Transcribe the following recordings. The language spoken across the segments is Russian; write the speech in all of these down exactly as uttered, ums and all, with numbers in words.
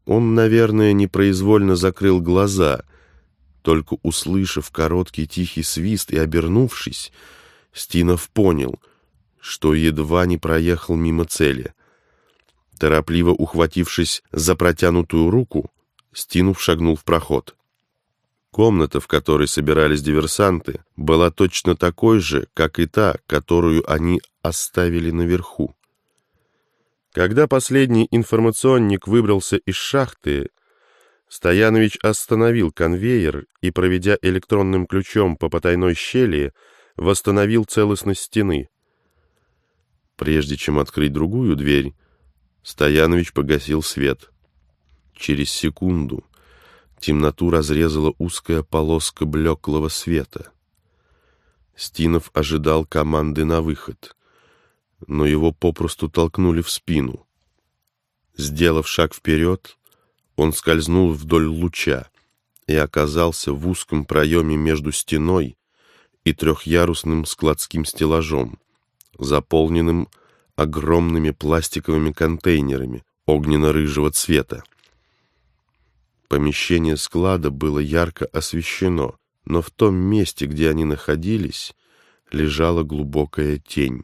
Он, наверное, непроизвольно закрыл глаза. Только услышав короткий тихий свист и обернувшись, Стинов понял, что едва не проехал мимо цели. Торопливо ухватившись за протянутую руку, Стинов шагнул в проход. Комната, в которой собирались диверсанты, была точно такой же, как и та, которую они оставили наверху. Когда последний информационник выбрался из шахты, Стоянович остановил конвейер и, проведя электронным ключом по потайной щели, восстановил целостность стены. Прежде чем открыть другую дверь, Стоянович погасил свет. Через секунду темноту разрезала узкая полоска блеклого света. Стинов ожидал команды на выход, но его попросту толкнули в спину. Сделав шаг вперед, он скользнул вдоль луча и оказался в узком проеме между стеной и трехъярусным складским стеллажом, заполненным огромными пластиковыми контейнерами огненно-рыжего цвета. Помещение склада было ярко освещено, но в том месте, где они находились, лежала глубокая тень.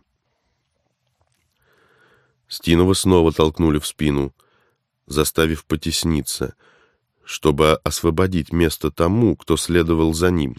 Стинова снова толкнули в спину, заставив потесниться, чтобы освободить место тому, кто следовал за ним.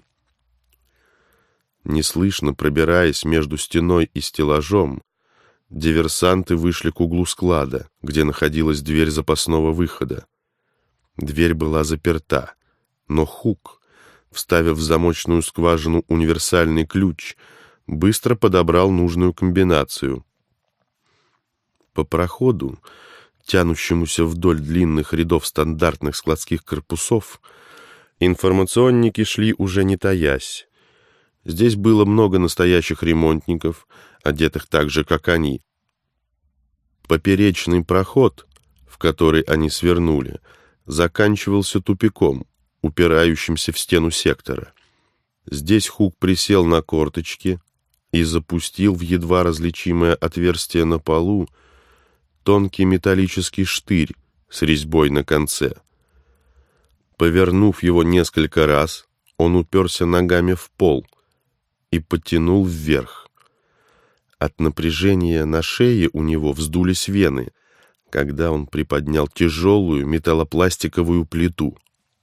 Неслышно пробираясь между стеной и стеллажом, диверсанты вышли к углу склада, где находилась дверь запасного выхода. Дверь была заперта, но Хук, вставив в замочную скважину универсальный ключ, быстро подобрал нужную комбинацию. По проходу, тянущемуся вдоль длинных рядов стандартных складских корпусов, информационники шли уже не таясь. Здесь было много настоящих ремонтников, одетых так же, как они. Поперечный проход, в который они свернули, заканчивался тупиком, упирающимся в стену сектора. Здесь Хук присел на корточки и запустил в едва различимое отверстие на полу тонкий металлический штырь с резьбой на конце. Повернув его несколько раз, он уперся ногами в пол и потянул вверх. От напряжения на шее у него вздулись вены, когда он приподнял тяжелую металлопластиковую плиту.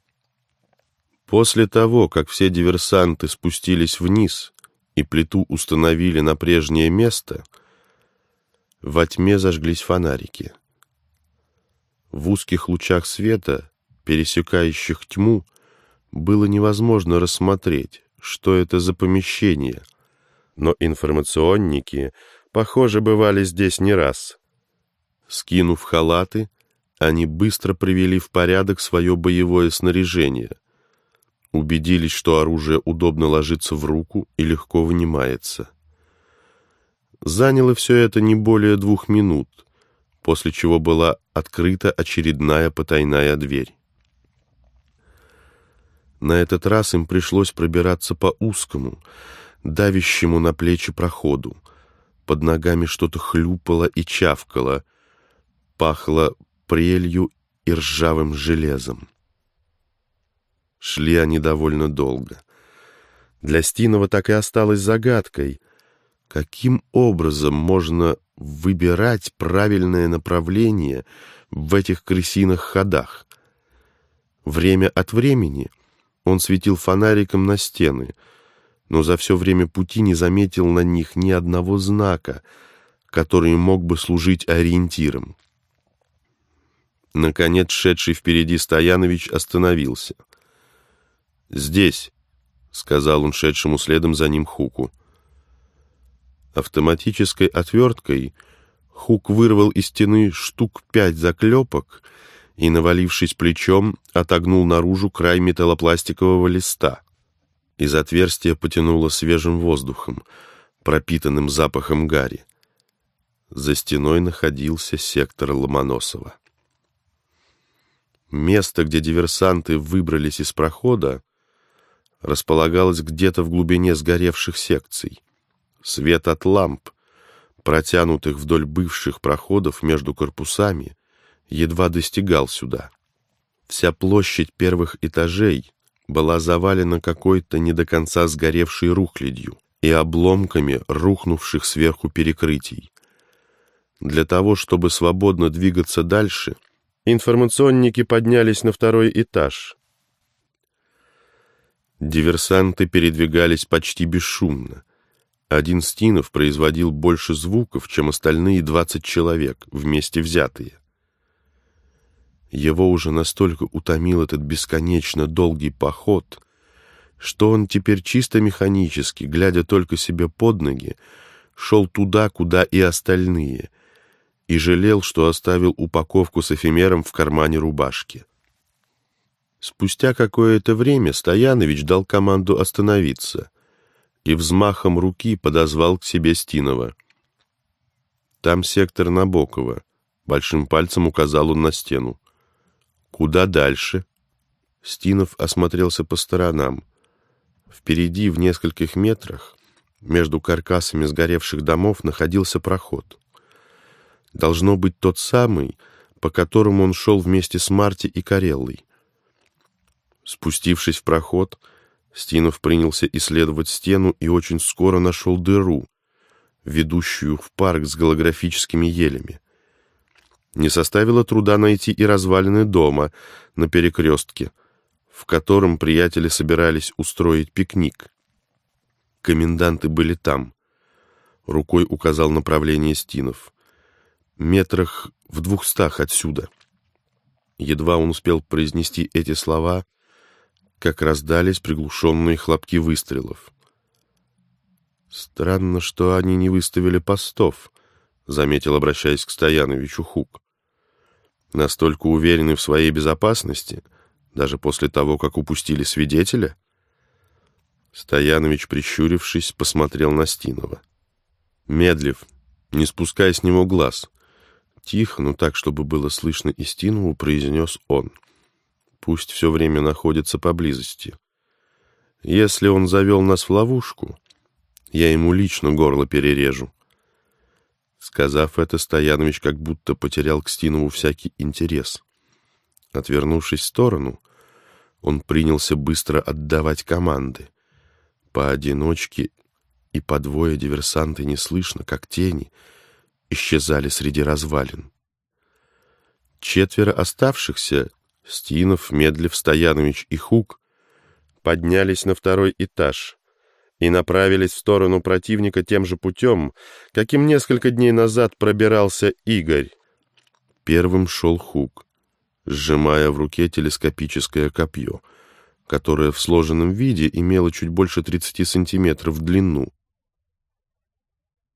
После того, как все диверсанты спустились вниз и плиту установили на прежнее место, во тьме зажглись фонарики. В узких лучах света, пересекающих тьму, было невозможно рассмотреть, что это за помещение, но информационники, похоже, бывали здесь не раз. Скинув халаты, они быстро привели в порядок свое боевое снаряжение, убедились, что оружие удобно ложится в руку и легко вынимается. Заняло все это не более двух минут, после чего была открыта очередная потайная дверь. На этот раз им пришлось пробираться по узкому, давящему на плечи проходу. Под ногами что-то хлюпало и чавкало, пахло прелью и ржавым железом. Шли они довольно долго. Для Стинова так и осталось загадкой, каким образом можно выбирать правильное направление в этих крысиных ходах. Время от времени он светил фонариком на стены, но за все время пути не заметил на них ни одного знака, который мог бы служить ориентиром. Наконец, шедший впереди Стоянович остановился. «Здесь», — сказал он шедшему следом за ним Хуку. Автоматической отверткой Хук вырвал из стены штук пять заклепок и, навалившись плечом, отогнул наружу край металлопластикового листа. Из отверстия потянуло свежим воздухом, пропитанным запахом гари. За стеной находился сектор Ломоносова. Место, где диверсанты выбрались из прохода, располагалось где-то в глубине сгоревших секций. Свет от ламп, протянутых вдоль бывших проходов между корпусами, едва достигал сюда. Вся площадь первых этажей была завалена какой-то не до конца сгоревшей рухлядью и обломками рухнувших сверху перекрытий. Для того, чтобы свободно двигаться дальше, информационники поднялись на второй этаж. Диверсанты передвигались почти бесшумно. Один Стинов производил больше звуков, чем остальные двадцать человек, вместе взятые. Его уже настолько утомил этот бесконечно долгий поход, что он теперь чисто механически, глядя только себе под ноги, шел туда, куда и остальные, и жалел, что оставил упаковку с эфемером в кармане рубашки. Спустя какое-то время Стоянович дал команду остановиться и взмахом руки подозвал к себе Стинова. «Там сектор Набокова», — большим пальцем указал он на стену. «Куда дальше?» Стинов осмотрелся по сторонам. Впереди, в нескольких метрах, между каркасами сгоревших домов, находился проход. Должно быть тот самый, по которому он шел вместе с Марти и Кареллой. Спустившись в проход, Стинов принялся исследовать стену и очень скоро нашел дыру, ведущую в парк с голографическими елями. Не составило труда найти и развалины дома на перекрестке, в котором приятели собирались устроить пикник. Коменданты были там. Рукой указал направление Стинов. Метрах в двухстах отсюда. Едва он успел произнести эти слова, как раздались приглушенные хлопки выстрелов. «Странно, что они не выставили постов», — заметил, обращаясь к Стояновичу, Хук. «Настолько уверены в своей безопасности, даже после того, как упустили свидетеля?» Стоянович, прищурившись, посмотрел на Стинова. «Медлив, не спуская с него глаз», — тихо, но так, чтобы было слышно и Стинову, произнес он. «Пусть все время находится поблизости. Если он завел нас в ловушку, я ему лично горло перережу». Сказав это, Стоянович как будто потерял к Стинову всякий интерес. Отвернувшись в сторону, он принялся быстро отдавать команды. Поодиночке и по двое диверсанты неслышно, как тени, исчезали среди развалин. Четверо оставшихся, Стинов, Медлив, Стоянович и Хук, поднялись на второй этаж и направились в сторону противника тем же путем, каким несколько дней назад пробирался Игорь. Первым шел Хук, сжимая в руке телескопическое копье, которое в сложенном виде имело чуть больше тридцати сантиметров в длину.